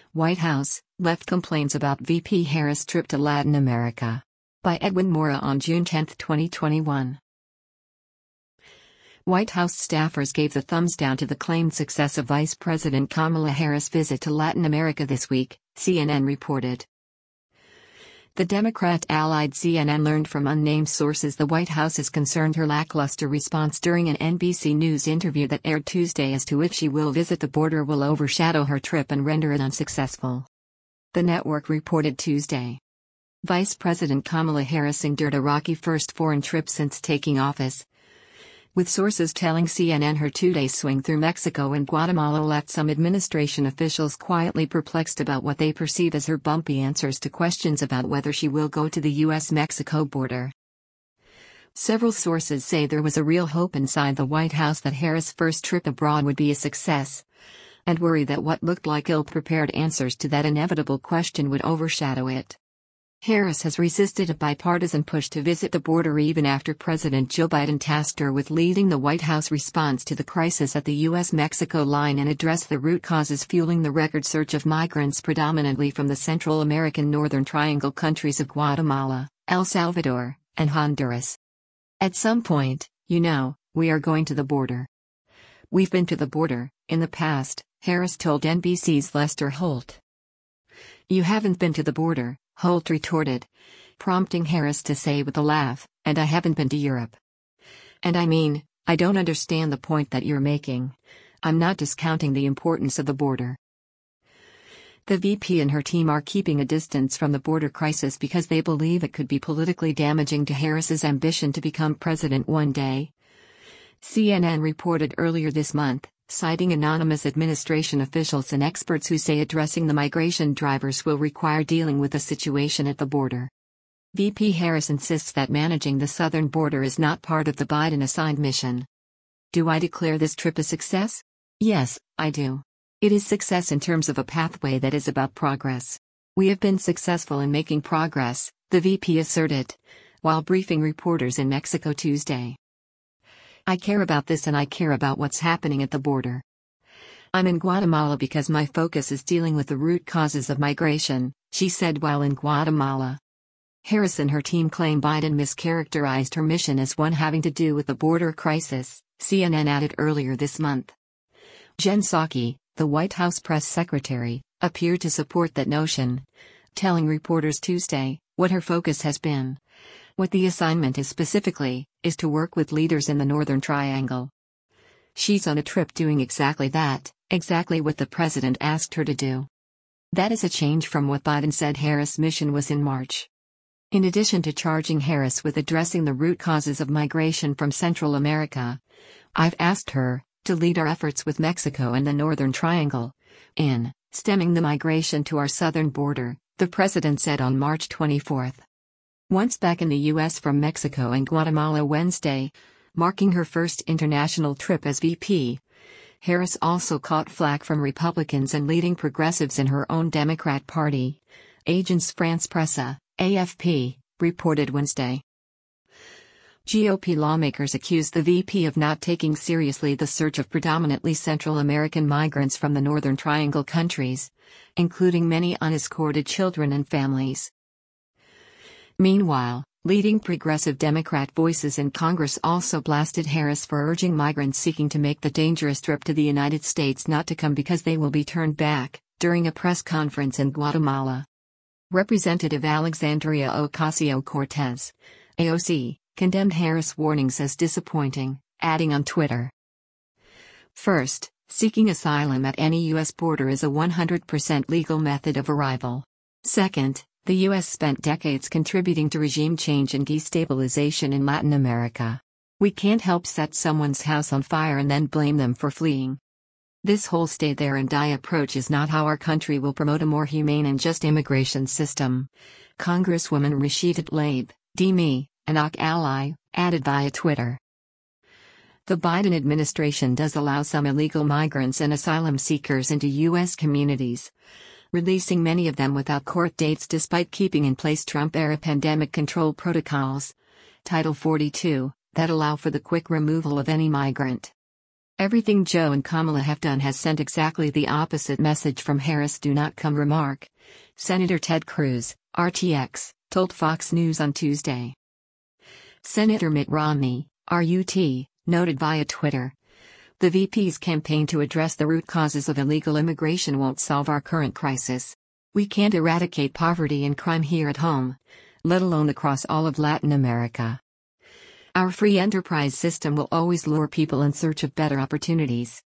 White House, left complains about VP Harris' trip to Latin America. By Edwin Mora on June 10, 2021. White House staffers gave the thumbs down to the claimed success of Vice President Kamala Harris' visit to Latin America this week, CNN reported. The Democrat-allied CNN learned from unnamed sources the White House is concerned her lackluster response during an NBC News interview that aired Tuesday as to if she will visit the border will overshadow her trip and render it unsuccessful. The network reported Tuesday. Vice President Kamala Harris endured a rocky first foreign trip since taking office, with sources telling CNN her two-day swing through Mexico and Guatemala left some administration officials quietly perplexed about what they perceive as her bumpy answers to questions about whether she will go to the U.S.-Mexico border. Several sources say there was a real hope inside the White House that Harris' first trip abroad would be a success, and worry that what looked like ill-prepared answers to that inevitable question would overshadow it. Harris has resisted a bipartisan push to visit the border even after President Joe Biden tasked her with leading the White House response to the crisis at the U.S.-Mexico line and address the root causes fueling the record surge of migrants predominantly from the Central American Northern Triangle countries of Guatemala, El Salvador, and Honduras. At some point, we are going to the border. We've been to the border, in the past, Harris told NBC's Lester Holt. You haven't been to the border, Holt retorted, prompting Harris to say with a laugh, and I haven't been to Europe. And I don't understand the point that you're making. I'm not discounting the importance of the border. The VP and her team are keeping a distance from the border crisis because they believe it could be politically damaging to Harris's ambition to become president one day. CNN reported earlier this month, citing anonymous administration officials and experts who say addressing the migration drivers will require dealing with the situation at the border. VP Harris insists that managing the southern border is not part of the Biden-assigned mission. Do I declare this trip a success? Yes, I do. It is success in terms of a pathway that is about progress. We have been successful in making progress, the VP asserted, while briefing reporters in Mexico Tuesday. I care about this and I care about what's happening at the border. I'm in Guatemala because my focus is dealing with the root causes of migration, she said while in Guatemala. Harris and her team claim Biden mischaracterized her mission as one having to do with the border crisis, CNN added earlier this month. Jen Psaki, the White House press secretary, appeared to support that notion, telling reporters Tuesday what her focus has been. What the assignment is specifically, is to work with leaders in the Northern Triangle. She's on a trip doing exactly that, exactly what the president asked her to do. That is a change from what Biden said Harris' mission was in March. In addition to charging Harris with addressing the root causes of migration from Central America, I've asked her to lead our efforts with Mexico and the Northern Triangle in stemming the migration to our southern border, the president said on March 24. Once back in the U.S. from Mexico and Guatemala Wednesday, marking her first international trip as VP, Harris also caught flack from Republicans and leading progressives in her own Democrat Party. Agence France-Presse, AFP, reported Wednesday. GOP lawmakers accused the VP of not taking seriously the surge of predominantly Central American migrants from the Northern Triangle countries, including many unescorted children and families. Meanwhile, leading progressive Democrat voices in Congress also blasted Harris for urging migrants seeking to make the dangerous trip to the United States not to come because they will be turned back, during a press conference in Guatemala. Representative Alexandria Ocasio-Cortez, AOC, condemned Harris' warnings as disappointing, adding on Twitter. First, seeking asylum at any U.S. border is a 100% legal method of arrival. Second, the U.S. spent decades contributing to regime change and destabilization in Latin America. We can't help set someone's house on fire and then blame them for fleeing. This whole stay there and die approach is not how our country will promote a more humane and just immigration system, Congresswoman Rashida Tlaib, DME, an AOC ally, added via Twitter. The Biden administration does allow some illegal migrants and asylum seekers into U.S. communities, releasing many of them without court dates despite keeping in place Trump-era pandemic control protocols, Title 42, that allow for the quick removal of any migrant. Everything Joe and Kamala have done has sent exactly the opposite message from Harris. Do not come remark. Senator Ted Cruz, RTX, told Fox News on Tuesday. Senator Mitt Romney, RUT, noted via Twitter. The VP's campaign to address the root causes of illegal immigration won't solve our current crisis. We can't eradicate poverty and crime here at home, let alone across all of Latin America. Our free enterprise system will always lure people in search of better opportunities.